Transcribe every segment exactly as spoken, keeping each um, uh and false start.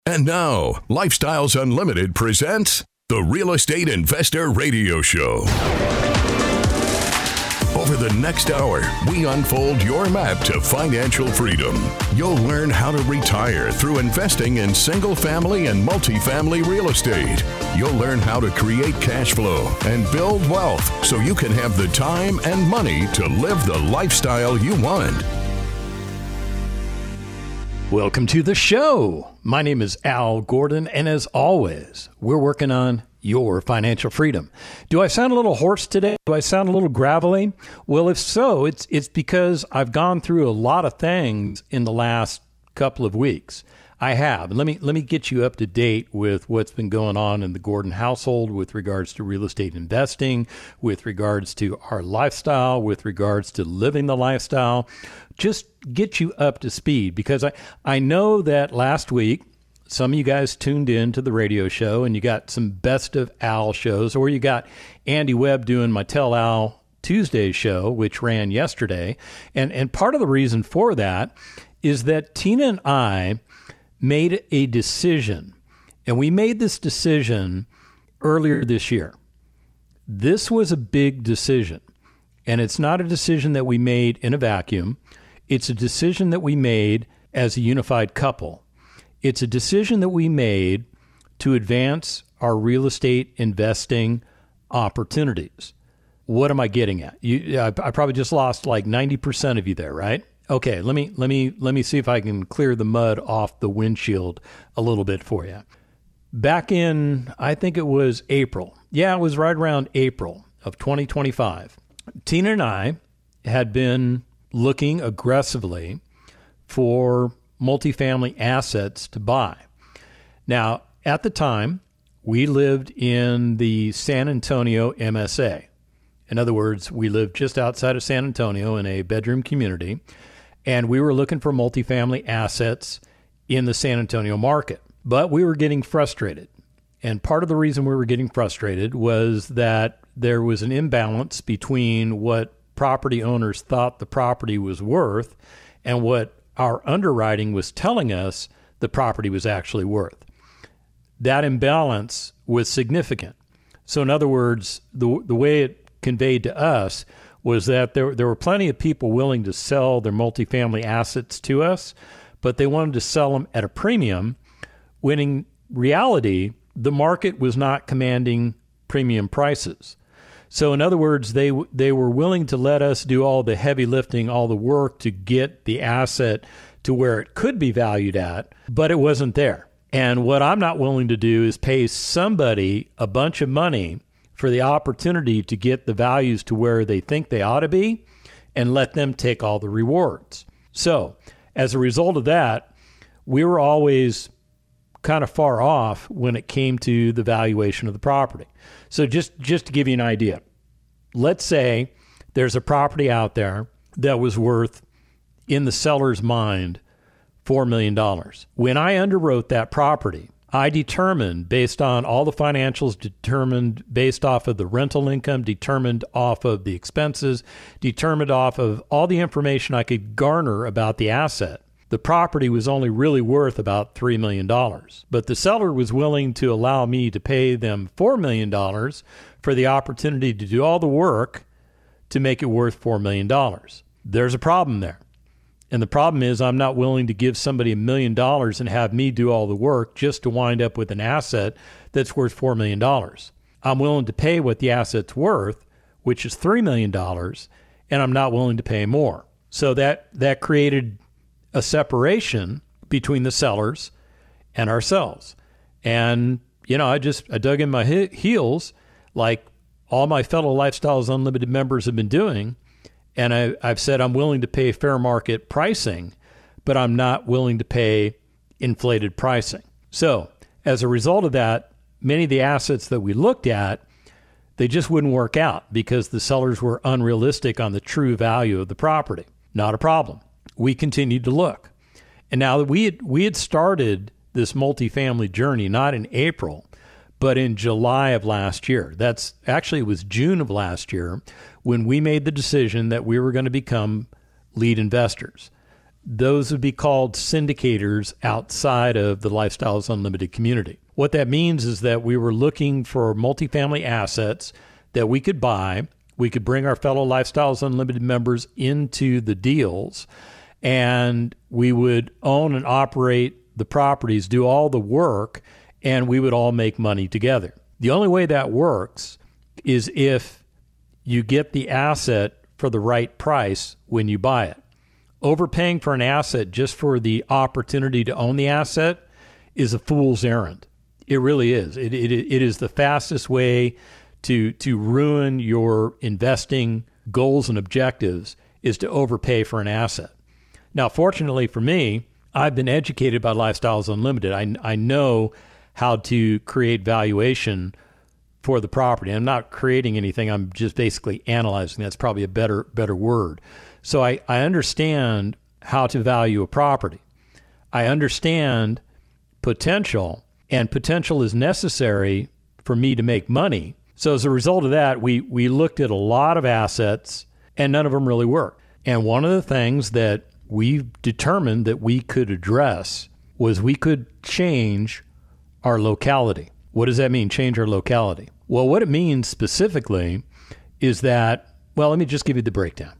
And now, Lifestyles Unlimited presents the Real Estate Investor Radio Show. Over the next hour, we unfold your map to financial freedom. You'll learn how to retire through investing in single-family and multifamily real estate. You'll learn how to create cash flow and build wealth so you can have the time and money to live the lifestyle you want. Welcome to the show. My name is Al Gordon, and as always, we're working on your financial freedom. Do I sound a little hoarse today? Do I sound a little gravelly? Well, if so, it's it's because I've gone through a lot of things in the last couple of weeks. I have. Let me let me get you up to date with what's been going on in the Gordon household with regards to real estate investing, with regards to our lifestyle, with regards to living the lifestyle. Just get you up to speed, because I, I know that last week some of you guys tuned in to the radio show and you got some Best of Al shows, or you got Andy Webb doing my Tell Al Tuesday show, which ran yesterday. And, and part of the reason for that is that Tina and I made a decision, and we made this decision earlier this year. This was a big decision, and it's not a decision that we made in a vacuum. It's a decision that we made as a unified couple. It's a decision that we made to advance our real estate investing opportunities. What am I getting at? You, I, I probably just lost like ninety percent of you there, right? Okay, let me let me let me see if I can clear the mud off the windshield a little bit for you. Back in, I think it was April. Yeah, it was right around April of twenty twenty-five. Tina and I had been looking aggressively for multifamily assets to buy. Now, at the time, we lived in the San Antonio M S A. In other words, we lived just outside of San Antonio in a bedroom community, and we were looking for multifamily assets in the San Antonio market. But we were getting frustrated. And part of the reason we were getting frustrated was that there was an imbalance between what property owners thought the property was worth and what our underwriting was telling us the property was actually worth. That imbalance was significant. So in other words, the the way it conveyed to us was that there there were plenty of people willing to sell their multifamily assets to us, but they wanted to sell them at a premium, when in reality, the market was not commanding premium prices. So in other words, they they were willing to let us do all the heavy lifting, all the work to get the asset to where it could be valued at, but it wasn't there. And what I'm not willing to do is pay somebody a bunch of money for the opportunity to get the values to where they think they ought to be and let them take all the rewards. So as a result of that, we were always kind of far off when it came to the valuation of the property. So just, just to give you an idea, let's say there's a property out there that was worth, in the seller's mind, four million dollars. When I underwrote that property, I determined, based on all the financials, determined based off of the rental income, determined off of the expenses, determined off of all the information I could garner about the asset, the property was only really worth about three million dollars. But the seller was willing to allow me to pay them four million dollars for the opportunity to do all the work to make it worth four million dollars. There's a problem there. And the problem is I'm not willing to give somebody a million dollars and have me do all the work just to wind up with an asset that's worth four million dollars. I'm willing to pay what the asset's worth, which is three million dollars, and I'm not willing to pay more. So that, that created a separation between the sellers and ourselves. And, you know, I just, I dug in my he- heels like all my fellow Lifestyles Unlimited members have been doing. And I, I've said I'm willing to pay fair market pricing, but I'm not willing to pay inflated pricing. So as a result of that, many of the assets that we looked at, they just wouldn't work out because the sellers were unrealistic on the true value of the property. Not a problem. We continued to look. And now that we had, we had started this multifamily journey, not in April, but in July of last year. That's actually, it was June of last year when we made the decision that we were going to become lead investors. those would be called syndicators outside of the Lifestyles Unlimited community. What that means is that we were looking for multifamily assets that we could buy. We could bring our fellow Lifestyles Unlimited members into the deals, and we would own and operate the properties, do all the work, and we would all make money together. The only way that works is if you get the asset for the right price when you buy it. Overpaying for an asset just for the opportunity to own the asset is a fool's errand. It really is. It, it, it is the fastest way to, to ruin your investing goals and objectives, is to overpay for an asset. Now, fortunately for me, I've been educated by Lifestyles Unlimited. I, I know how to create valuation for the property. I'm not creating anything. I'm just basically analyzing. That's probably a better better word. So I, I understand how to value a property. I understand potential, and potential is necessary for me to make money. So as a result of that, we we looked at a lot of assets, and none of them really worked. And one of the things that we determined that we could address was we could change our locality. What does that mean, change our locality? Well, what it means specifically is that, well, let me just give you the breakdown.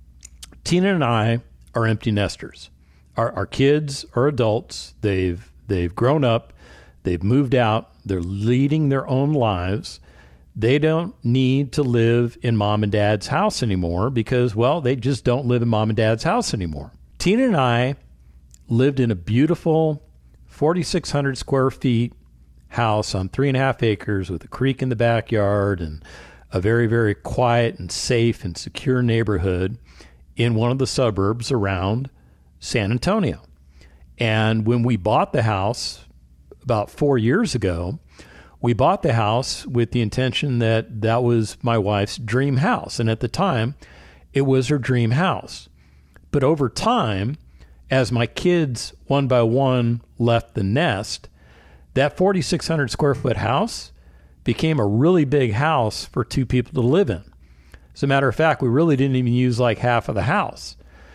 Tina and I are empty nesters. Our, our kids are adults. They've they've grown up. They've moved out. They're leading their own lives. They don't need to live in mom and dad's house anymore because, well, they just don't live in mom and dad's house anymore. Tina and I lived in a beautiful forty-six hundred square feet house on three and a half acres with a creek in the backyard and a very, very quiet and safe and secure neighborhood in one of the suburbs around San Antonio. And when we bought the house about four years ago, we bought the house with the intention that that was my wife's dream house. And at the time, it was her dream house. But over time, as my kids one by one left the nest, that forty-six hundred square foot house became a really big house for two people to live in. As a matter of fact, we really didn't even use like half of the house.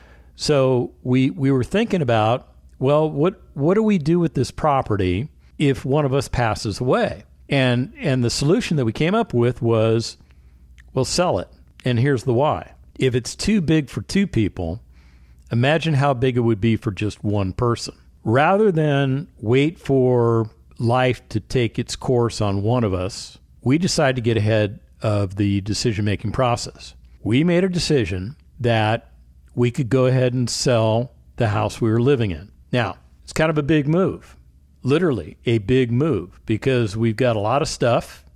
So we we were thinking about, well, what what do we do with this property if one of us passes away? And and the solution that we came up with was, well, sell it. And here's the why. If it's too big for two people, imagine how big it would be for just one person. Rather than wait for life to take its course on one of us, we decided to get ahead of the decision-making process. We made a decision that we could go ahead and sell the house we were living in. Now, it's kind of a big move, literally a big move, because we've got a lot of stuff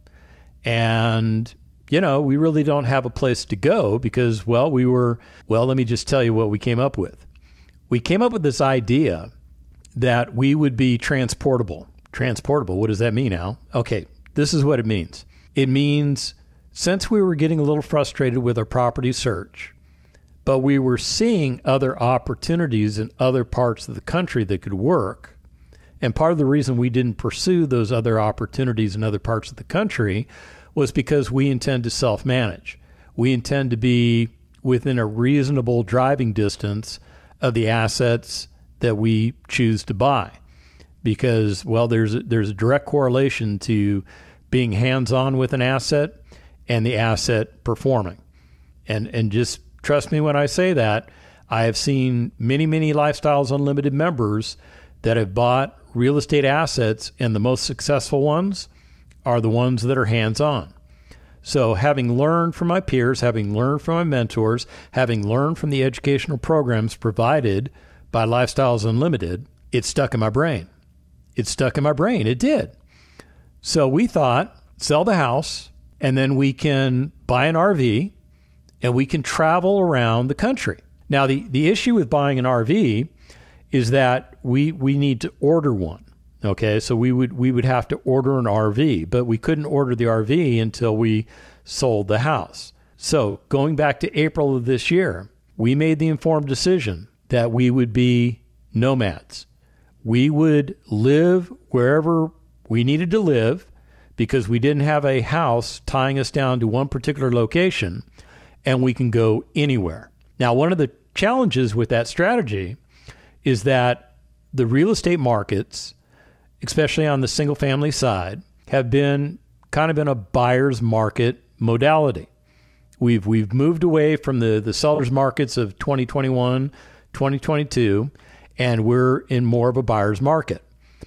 and, you know, we really don't have a place to go because, well, we were, well, let me just tell you what we came up with. We came up with this idea that we would be transportable. Transportable, what does that mean, Al? Okay, this is what it means. It means since we were getting a little frustrated with our property search, but we were seeing other opportunities in other parts of the country that could work, and part of the reason we didn't pursue those other opportunities in other parts of the country was because we intend to self-manage. We intend to be within a reasonable driving distance of the assets that we choose to buy. Because, well, there's a, there's a direct correlation to being hands-on with an asset and the asset performing. And and just trust me when I say that, I have seen many, many Lifestyles Unlimited members that have bought real estate assets, and the most successful ones are the ones that are hands-on. So having learned from my peers, having learned from my mentors, having learned from the educational programs provided by Lifestyles Unlimited, it stuck in my brain. It stuck in my brain. It did. So we thought, sell the house, and then we can buy an R V, and we can travel around the country. Now, the, the issue with buying an R V is that we we need to order one. Okay, so we would we would have to order an R V, but we couldn't order the R V until we sold the house. So going back to April of this year, we made the informed decision that we would be nomads. We would live wherever we needed to live because we didn't have a house tying us down to one particular location, and we can go anywhere. Now, one of the challenges with that strategy is that the real estate markets, especially on the single family side, have been kind of in a buyer's market modality. We've we've moved away from the, the seller's markets of twenty twenty-one, twenty twenty-two, and we're in more of a buyer's market.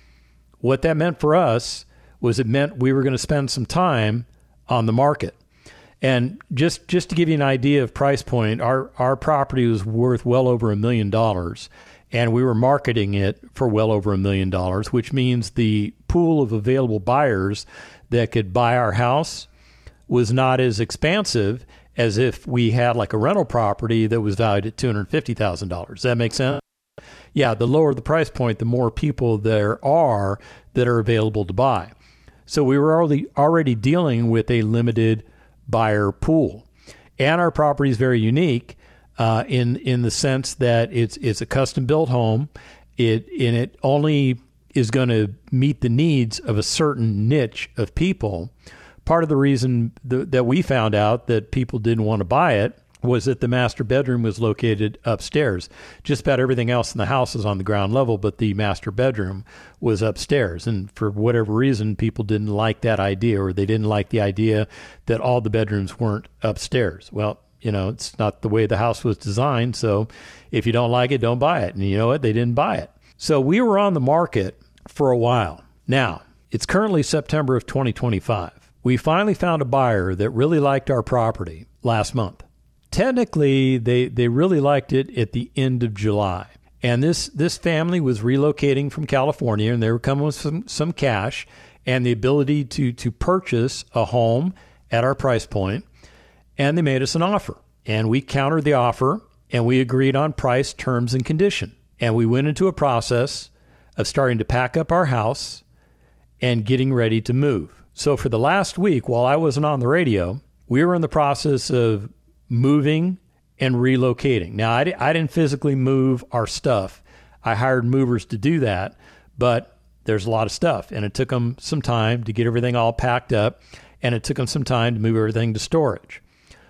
What that meant for us was it meant we were going to spend some time on the market. And just just to give you an idea of price point, our, our property was worth well over a million dollars, and we were marketing it for well over a million dollars, which means the pool of available buyers that could buy our house was not as expansive as if we had like a rental property that was valued at two hundred fifty thousand dollars. Does that make sense? Yeah, the lower the price point, the more people there are that are available to buy. So we were already already dealing with a limited buyer pool. And our property is very unique uh, in in the sense that it's it's a custom-built home. It and it only is going to meet the needs of a certain niche of people. Part of the reason th- that we found out that people didn't want to buy it was that the master bedroom was located upstairs. Just about everything else in the house is on the ground level, but the master bedroom was upstairs. And for whatever reason, people didn't like that idea, or they didn't like the idea that all the bedrooms weren't upstairs. Well, you know, it's not the way the house was designed. So if you don't like it, don't buy it. And you know what? They didn't buy it. So we were on the market for a while. Now, it's currently September of twenty twenty-five. We finally found a buyer that really liked our property last month. Technically, they, they really liked it at the end of July. And this, this family was relocating from California, and they were coming with some, some cash and the ability to, to purchase a home at our price point. And they made us an offer. And we countered the offer, and we agreed on price, terms, and condition. And we went into a process of starting to pack up our house and getting ready to move. So for the last week, while I wasn't on the radio, we were in the process of moving and relocating. Now, I, I didn't physically move our stuff. I hired movers to do that, but there's a lot of stuff, and it took them some time to get everything all packed up, and it took them some time to move everything to storage.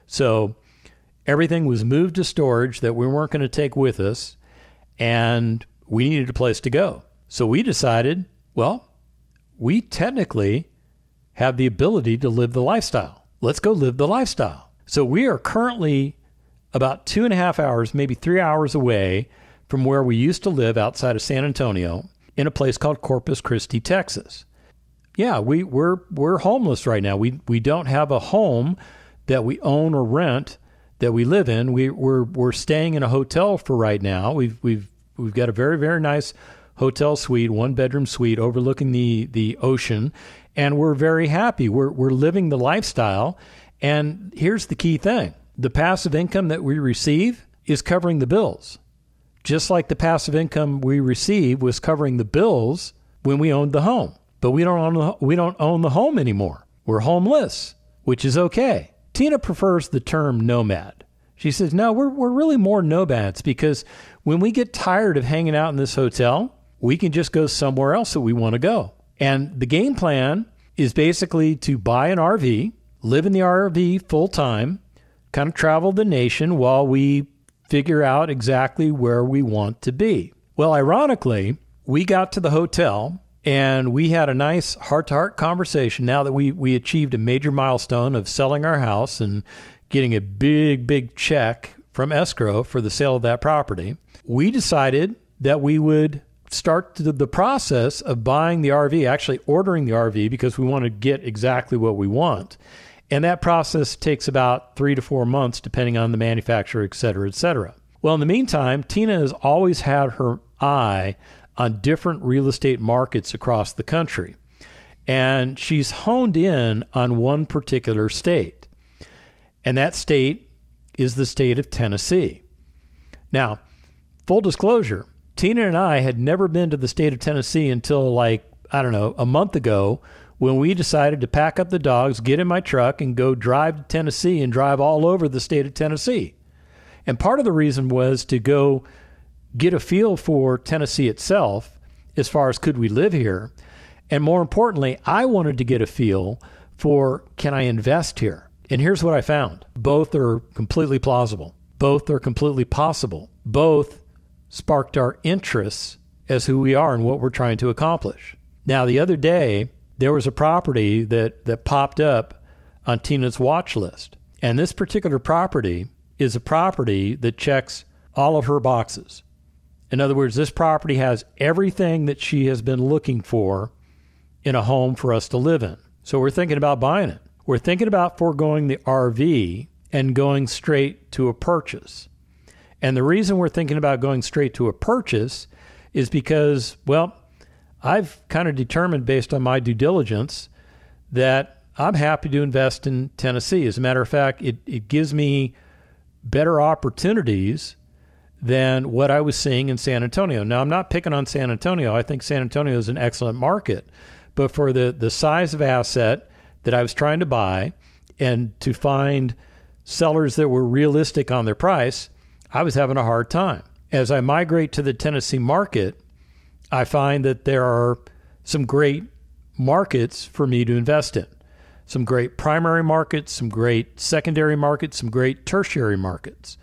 So everything was moved to storage that we weren't going to take with us, and we needed a place to go. So we decided, well, we technically have the ability to live the lifestyle. Let's go live the lifestyle. So we are currently about two and a half hours, maybe three hours away from where we used to live outside of San Antonio in a place called Corpus Christi, Texas. Yeah, we, we're we're homeless right now. We we don't have a home that we own or rent that we live in. We we're we're staying in a hotel for right now. We've we've we've got a very very nice hotel suite, one bedroom suite overlooking the the ocean, and we're very happy. We're we're living the lifestyle. And here's the key thing. The passive income that we receive is covering the bills. Just like the passive income we receive was covering the bills when we owned the home. But we don't own the, we don't own the home anymore. We're homeless, which is okay. Tina prefers the term nomad. She says, no, we're we're really more nomads because when we get tired of hanging out in this hotel, we can just go somewhere else that we want to go. And the game plan is basically to buy an R V, live in the R V full time, kind of travel the nation while we figure out exactly where we want to be. Well, ironically, we got to the hotel and we had a nice heart-to-heart conversation now that we, we achieved a major milestone of selling our house and getting a big, big check from escrow for the sale of that property. We decided that we would start the process of buying the R V, actually ordering the R V because we want to get exactly what we want. And that process takes about three to four months, depending on the manufacturer, et cetera, et cetera. Well, in the meantime, Tina has always had her eye on different real estate markets across the country. And she's honed in on one particular state. And that state is the state of Tennessee. Now, full disclosure, Tina and I had never been to the state of Tennessee until like, I don't know, a month ago, when we decided to pack up the dogs, get in my truck, and go drive to Tennessee and drive all over the state of Tennessee. And part of the reason was to go get a feel for Tennessee itself, as far as could we live here. And more importantly, I wanted to get a feel for, can I invest here? And here's what I found. Both are completely plausible. Both are completely possible. Both sparked our interests as who we are and what we're trying to accomplish. Now, the other day, there was a property that, that popped up on Tina's watch list. And this particular property is a property that checks all of her boxes. In other words, this property has everything that she has been looking for in a home for us to live in. So we're thinking about buying it. We're thinking about foregoing the R V and going straight to a purchase. And the reason we're thinking about going straight to a purchase is because, well, I've kind of determined based on my due diligence that I'm happy to invest in Tennessee. As a matter of fact, it, it gives me better opportunities than what I was seeing in San Antonio. Now, I'm not picking on San Antonio. I think San Antonio is an excellent market. But for the, the size of asset that I was trying to buy and to find sellers that were realistic on their price, I was having a hard time. As I migrate to the Tennessee market, I find that there are some great markets for me to invest in. Some great primary markets, some great secondary markets, some great tertiary markets.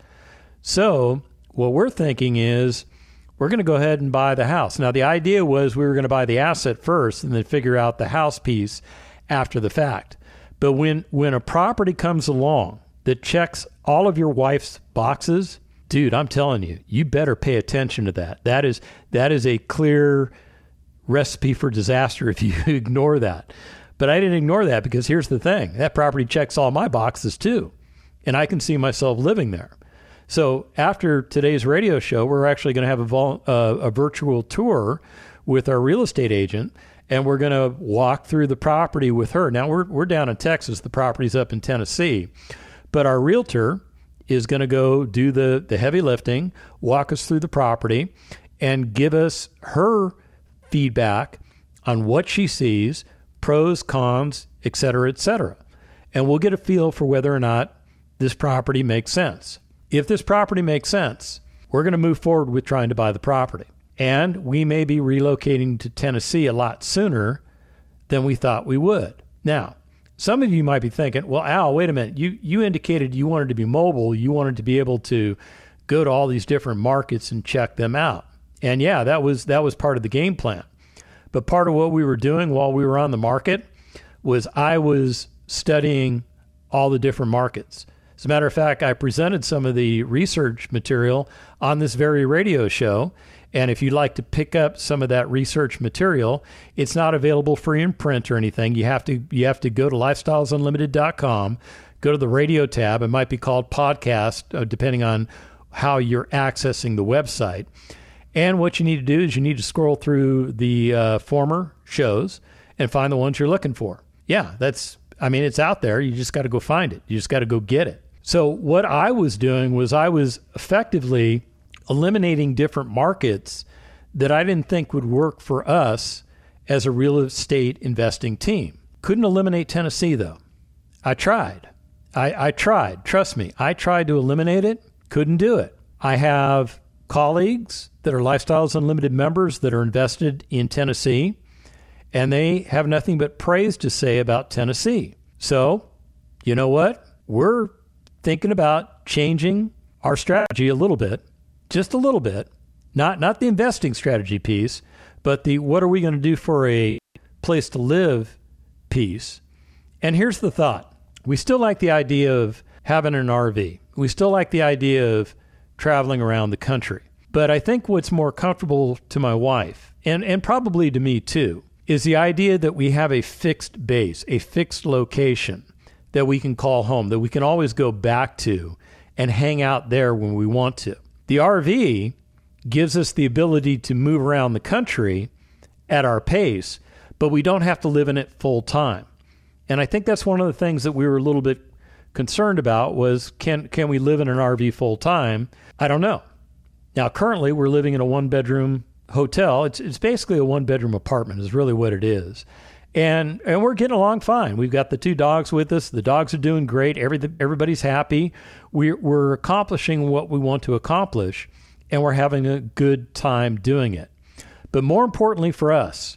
So what we're thinking is we're going to go ahead and buy the house. Now, the idea was we were going to buy the asset first and then figure out the house piece after the fact. But when, when a property comes along that checks all of your wife's boxes, dude, I'm telling you, you better pay attention to that. That is that is a clear recipe for disaster if you ignore that. But I didn't ignore that because here's the thing. That property checks all my boxes too, and I can see myself living there. So after today's radio show, we're actually going to have a, vol- uh, a virtual tour with our real estate agent, and we're going to walk through the property with her. Now, we're we're down in Texas. The property's up in Tennessee. But our realtor is going to go do the, the heavy lifting, walk us through the property, and give us her feedback on what she sees, pros, cons, et cetera, et cetera. And we'll get a feel for whether or not this property makes sense. If this property makes sense, we're going to move forward with trying to buy the property. And we may be relocating to Tennessee a lot sooner than we thought we would. Now, some of you might be thinking, well, Al, wait a minute. You you indicated you wanted to be mobile. You wanted to be able to go to all these different markets and check them out. And yeah, that was that was part of the game plan. But part of what we were doing while we were on the market was I was studying all the different markets. As a matter of fact, I presented some of the research material on this very radio show. And if you'd like to pick up some of that research material, it's not available free in print or anything. You have to you have to go to lifestyles unlimited dot com, go to the radio tab. It might be called podcast, uh, depending on how you're accessing the website. And what you need to do is you need to scroll through the uh, former shows and find the ones you're looking for. Yeah, that's, I mean, it's out there. You just got to go find it. You just got to go get it. So what I was doing was I was effectively eliminating different markets that I didn't think would work for us as a real estate investing team. Couldn't eliminate Tennessee, though. I tried. I, I tried. Trust me. I tried to eliminate it. Couldn't do it. I have colleagues that are Lifestyles Unlimited members that are invested in Tennessee, and they have nothing but praise to say about Tennessee. So, you know what? We're thinking about changing our strategy a little bit. Just a little bit, not not the investing strategy piece, but the what are we going to do for a place to live piece. And here's the thought. We still like the idea of having an R V. We still like the idea of traveling around the country. But I think what's more comfortable to my wife, and, and probably to me too, is the idea that we have a fixed base, a fixed location that we can call home, that we can always go back to and hang out there when we want to. The R V gives us the ability to move around the country at our pace, but we don't have to live in it full time. And I think that's one of the things that we were a little bit concerned about was, can can we live in an R V full time? I don't know. Now, currently, we're living in a one-bedroom hotel. It's it's basically a one-bedroom apartment is really what it is. And and we're getting along fine. We've got the two dogs with us. The dogs are doing great. Every, everybody's happy. We're, we're accomplishing what we want to accomplish, and we're having a good time doing it. But more importantly for us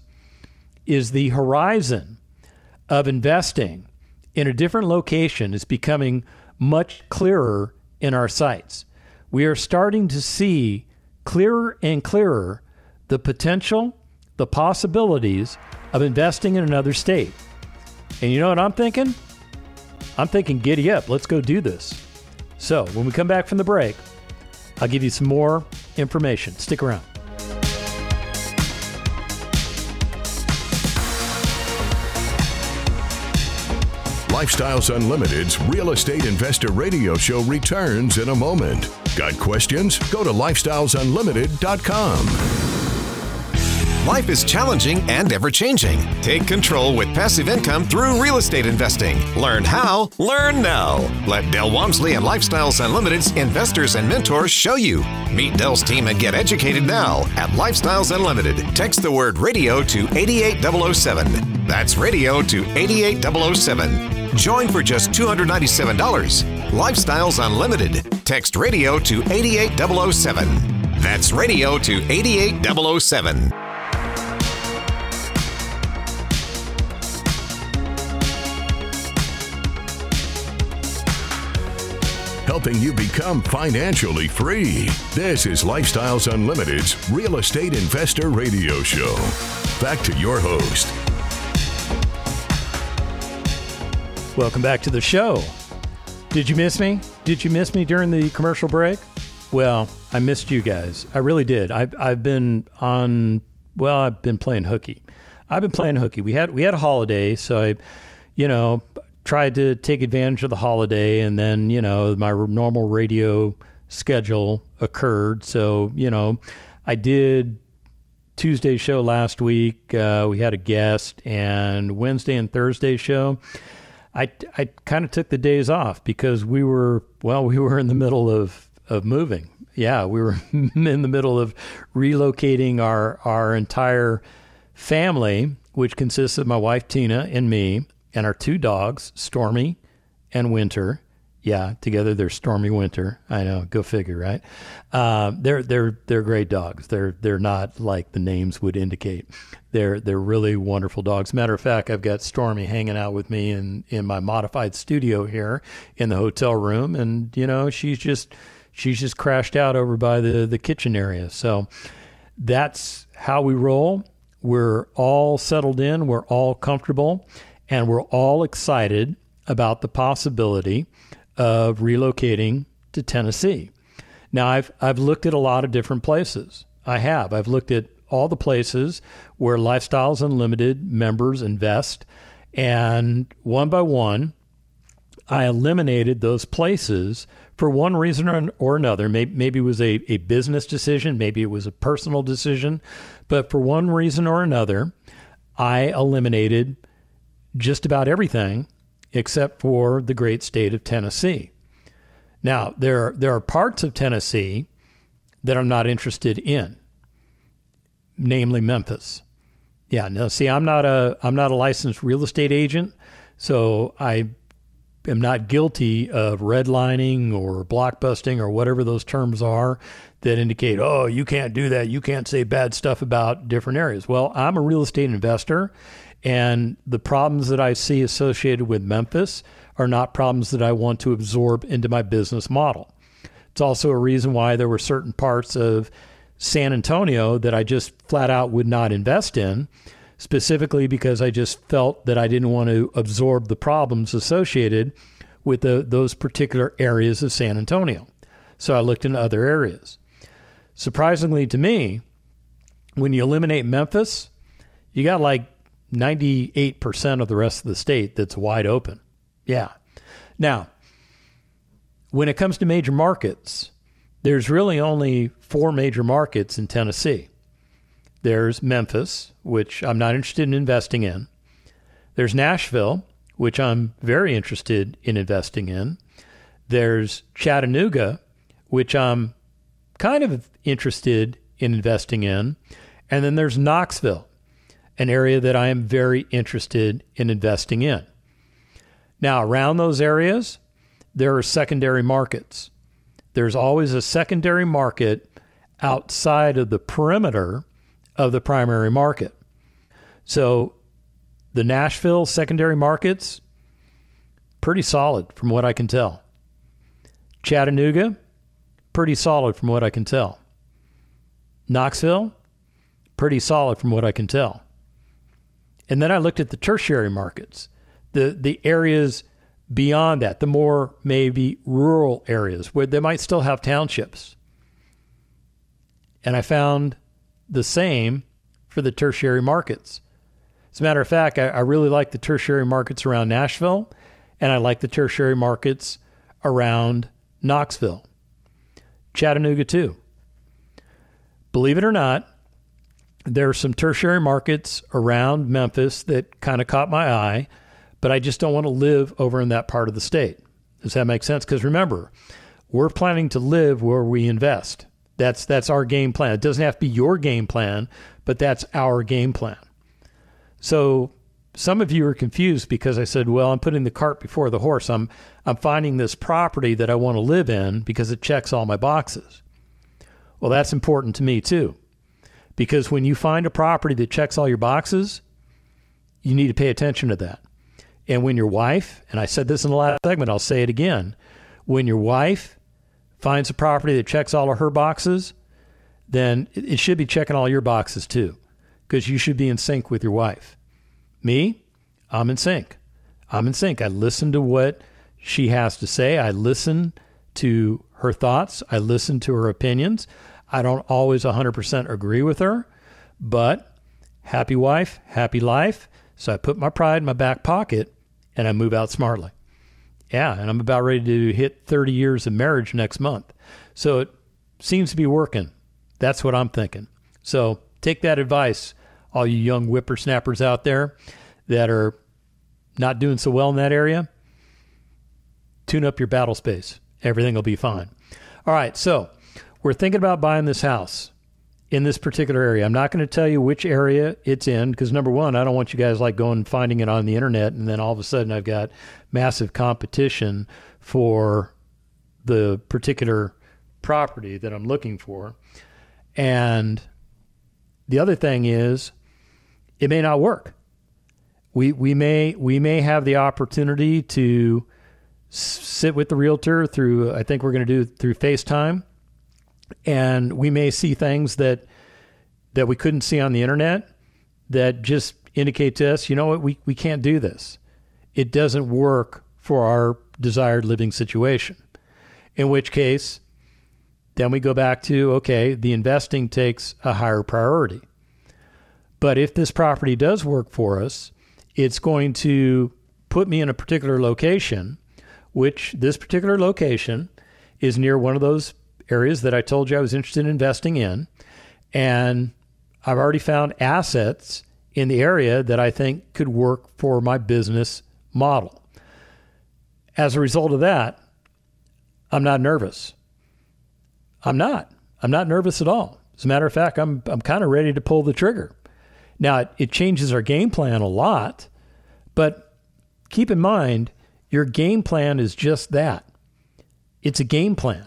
is the horizon of investing in a different location is becoming much clearer in our sights. We are starting to see clearer and clearer the potential, the possibilities of investing in another state. And you know what I'm thinking? I'm thinking, giddy up, let's go do this. So when we come back from the break, I'll give you some more information. Stick around. Lifestyles Unlimited's Real Estate Investor Radio Show returns in a moment. Got questions? Go to lifestyles unlimited dot com. Life is challenging and ever-changing. Take control with passive income through real estate investing. Learn how, learn now. Let Del Walmsley and Lifestyles Unlimited's investors and mentors show you. Meet Del's team and get educated now at Lifestyles Unlimited. Text the word radio to eight eight zero zero seven. That's radio to eight eight zero zero seven. Join for just two hundred ninety-seven dollars. Lifestyles Unlimited. Text radio to eight eight zero zero seven. That's radio to eight eight zero zero seven. Helping you become financially free. This is Lifestyles Unlimited's Real Estate Investor Radio Show. Back to your host. Welcome back to the show. Did you miss me? Did you miss me during the commercial break? Well, I missed you guys. I really did. I've I've been on. Well, I've been playing hooky. I've been playing hooky. We had we had a holiday, so I, you know, tried to take advantage of the holiday, and then, you know, my normal radio schedule occurred. So, you know, I did Tuesday show last week. Uh, we had a guest, and Wednesday and Thursday show, I, I kind of took the days off because we were, well, we were in the middle of, of moving. Yeah, we were in the middle of relocating our, our entire family, which consists of my wife, Tina, and me, and our two dogs, Stormy and Winter. Yeah, together they're Stormy Winter. I know, go figure, right? Uh, they're they're they're great dogs. They're they're not like the names would indicate. They're they're really wonderful dogs. Matter of fact, I've got Stormy hanging out with me in, in my modified studio here in the hotel room, and you know she's just she's just crashed out over by the the kitchen area. So that's how we roll. We're all settled in. We're all comfortable. And we're all excited about the possibility of relocating to Tennessee. Now, I've I've looked at a lot of different places. I have. I've looked at all the places where Lifestyles Unlimited members invest. And one by one, I eliminated those places for one reason or, or another. Maybe, maybe it was a, a business decision. Maybe it was a personal decision. But for one reason or another, I eliminated just about everything except for the great state of Tennessee. Now, there, there are parts of Tennessee that I'm not interested in, namely Memphis. Yeah, no, see, I'm not a I'm not a licensed real estate agent, so I am not guilty of redlining or blockbusting or whatever those terms are that indicate, oh, you can't do that, you can't say bad stuff about different areas. Well, I'm a real estate investor, and the problems that I see associated with Memphis are not problems that I want to absorb into my business model. It's also a reason why there were certain parts of San Antonio that I just flat out would not invest in, specifically because I just felt that I didn't want to absorb the problems associated with the, those particular areas of San Antonio. So I looked into other areas. Surprisingly to me, when you eliminate Memphis, you got like ninety-eight percent of the rest of the state that's wide open. Yeah. Now, when it comes to major markets, there's really only four major markets in Tennessee. There's Memphis, which I'm not interested in investing in. There's Nashville, which I'm very interested in investing in. There's Chattanooga, which I'm kind of interested in investing in. And then there's Knoxville, an area that I am very interested in investing in. Now, around those areas, there are secondary markets. There's always a secondary market outside of the perimeter of the primary market. So the Nashville secondary markets, pretty solid from what I can tell. Chattanooga, pretty solid from what I can tell. Knoxville, pretty solid from what I can tell. And then I looked at the tertiary markets, the the areas beyond that, the more maybe rural areas where they might still have townships. And I found the same for the tertiary markets. As a matter of fact, I, I really like the tertiary markets around Nashville, and I like the tertiary markets around Knoxville. Chattanooga too. Believe it or not, there are some tertiary markets around Memphis that kind of caught my eye, but I just don't want to live over in that part of the state. Does that make sense? Because remember, we're planning to live where we invest. That's that's our game plan. It doesn't have to be your game plan, but that's our game plan. So some of you are confused because I said, well, I'm putting the cart before the horse. I'm I'm finding this property that I want to live in because it checks all my boxes. Well, that's important to me too. Because when you find a property that checks all your boxes, you need to pay attention to that. And when your wife, and I said this in the last segment, I'll say it again, when your wife finds a property that checks all of her boxes, then it should be checking all your boxes too, because you should be in sync with your wife. Me, I'm in sync. I'm in sync. I listen to what she has to say. I listen to her thoughts. I listen to her opinions. I don't always one hundred percent agree with her, but happy wife, happy life. So I put my pride in my back pocket and I move out smartly. Yeah, and I'm about ready to hit thirty years of marriage next month. So it seems to be working. That's what I'm thinking. So take that advice, all you young whippersnappers out there that are not doing so well in that area. Tune up your battle space. Everything will be fine. All right, so we're thinking about buying this house in this particular area. I'm not going to tell you which area it's in because, number one, I don't want you guys like going and finding it on the internet and then all of a sudden I've got massive competition for the particular property that I'm looking for. And the other thing is it may not work. We we may we may have the opportunity to sit with the realtor through, I think we're going to do through FaceTime. And we may see things that that we couldn't see on the internet that just indicate to us, you know what, we, we can't do this. It doesn't work for our desired living situation. In which case, then we go back to, okay, the investing takes a higher priority. But if this property does work for us, it's going to put me in a particular location, which this particular location is near one of those areas that I told you I was interested in investing in. And I've already found assets in the area that I think could work for my business model. As a result of that, I'm not nervous. I'm not. I'm not nervous at all. As a matter of fact, I'm I'm kind of ready to pull the trigger. Now, it, it changes our game plan a lot, but keep in mind, your game plan is just that. It's a game plan.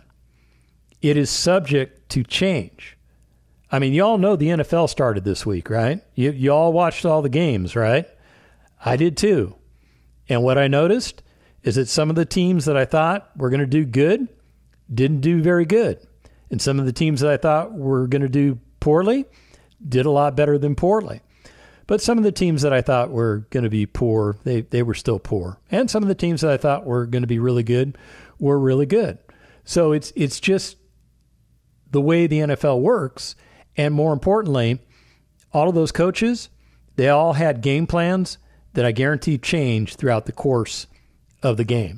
It is subject to change. I mean, you all know the N F L started this week, right? You, you all watched all the games, right? I did too. And what I noticed is that some of the teams that I thought were going to do good didn't do very good. And some of the teams that I thought were going to do poorly did a lot better than poorly. But some of the teams that I thought were going to be poor, they, they were still poor. And some of the teams that I thought were going to be really good were really good. So it's it's just the way the N F L works. And more importantly, all of those coaches, they all had game plans that I guarantee change throughout the course of the game.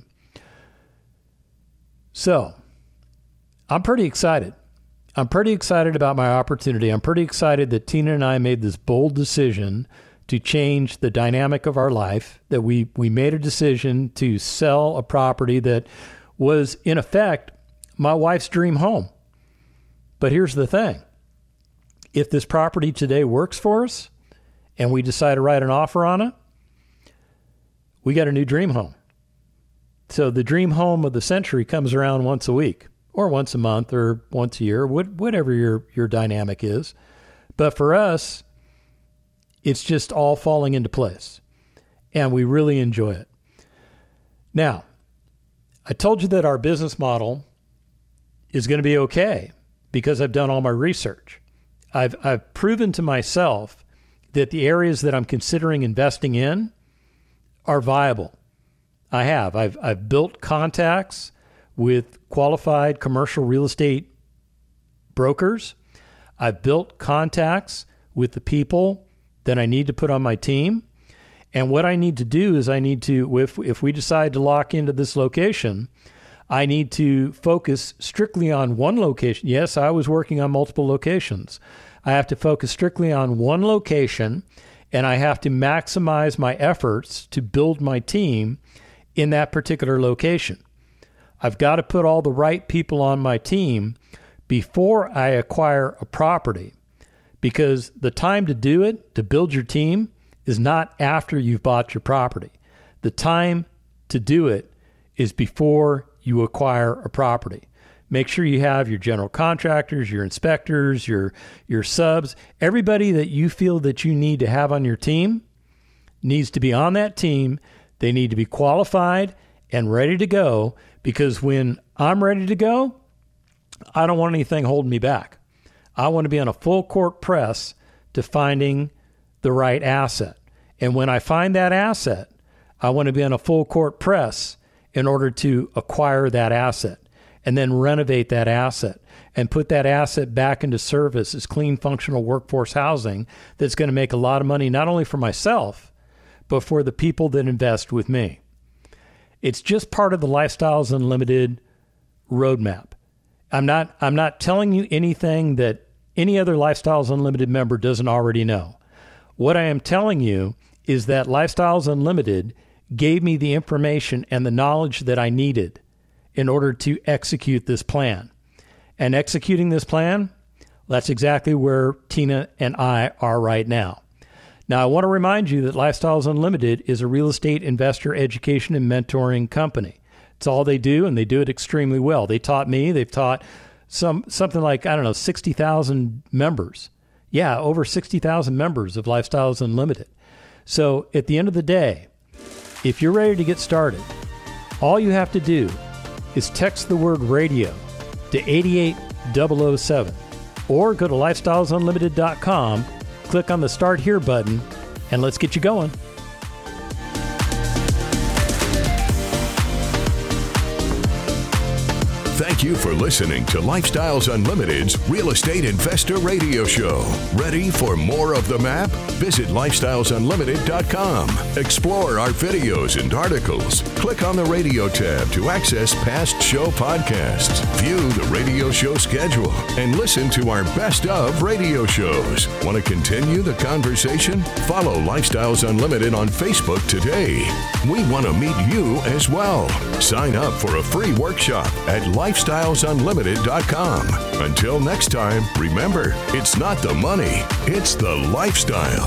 So I'm pretty excited. I'm pretty excited about my opportunity. I'm pretty excited that Tina and I made this bold decision to change the dynamic of our life, that we, we made a decision to sell a property that was, in effect, my wife's dream home. But here's the thing. If this property today works for us and we decide to write an offer on it, we got a new dream home. So the dream home of the century comes around once a week or once a month or once a year, whatever your, your dynamic is. But for us, it's just all falling into place and we really enjoy it. Now, I told you that our business model is going to be okay because I've done all my research. I've I've proven to myself that the areas that I'm considering investing in are viable. I have. I've I've built contacts with qualified commercial real estate brokers. I've built contacts with the people that I need to put on my team. And what I need to do is I need to, if if we decide to lock into this location, I need to focus strictly on one location. Yes, I was working on multiple locations. I have to focus strictly on one location, and I have to maximize my efforts to build my team in that particular location. I've got to put all the right people on my team before I acquire a property, because the time to do it, to build your team, is not after you've bought your property. The time to do it is before you acquire a property. Make sure you have your general contractors, your inspectors, your your subs, everybody that you feel that you need to have on your team needs to be on that team. They need to be qualified and ready to go, because when I'm ready to go, I don't want anything holding me back. I want to be on a full court press to finding the right asset. And when I find that asset, I want to be on a full court press in order to acquire that asset and then renovate that asset and put that asset back into service as clean, functional workforce housing that's going to make a lot of money, not only for myself, but for the people that invest with me. It's just part of the Lifestyles Unlimited roadmap. I'm not, I'm not telling you anything that any other Lifestyles Unlimited member doesn't already know. What I am telling you is that Lifestyles Unlimited gave me the information and the knowledge that I needed in order to execute this plan. And executing this plan, that's exactly where Tina and I are right now. Now, I want to remind you that Lifestyles Unlimited is a real estate investor education and mentoring company. It's all they do, and they do it extremely well. They taught me, they've taught some something like, I don't know, sixty thousand members. Yeah, over sixty thousand members of Lifestyles Unlimited. So at the end of the day, if you're ready to get started, all you have to do is text the word radio to eight eight zero zero seven or go to lifestyles unlimited dot com, click on the Start Here button, and let's get you going. Thank you for listening to Lifestyles Unlimited's Real Estate Investor Radio Show. Ready for more of the map? Visit lifestyles unlimited dot com. Explore our videos and articles. Click on the radio tab to access past show podcasts. View the radio show schedule and listen to our best of radio shows. Want to continue the conversation? Follow Lifestyles Unlimited on Facebook today. We want to meet you as well. Sign up for a free workshop at lifestyles unlimited dot com. Until next time, remember, it's not the money, it's the lifestyle.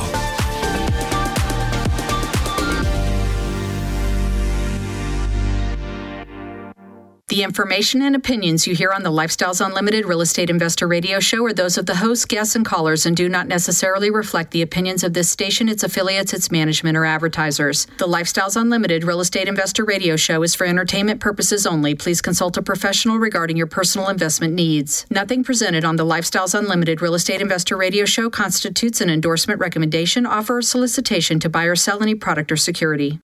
The information and opinions you hear on the Lifestyles Unlimited Real Estate Investor Radio Show are those of the hosts, guests, and callers and do not necessarily reflect the opinions of this station, its affiliates, its management, or advertisers. The Lifestyles Unlimited Real Estate Investor Radio Show is for entertainment purposes only. Please consult a professional regarding your personal investment needs. Nothing presented on the Lifestyles Unlimited Real Estate Investor Radio Show constitutes an endorsement, recommendation, offer, or solicitation to buy or sell any product or security.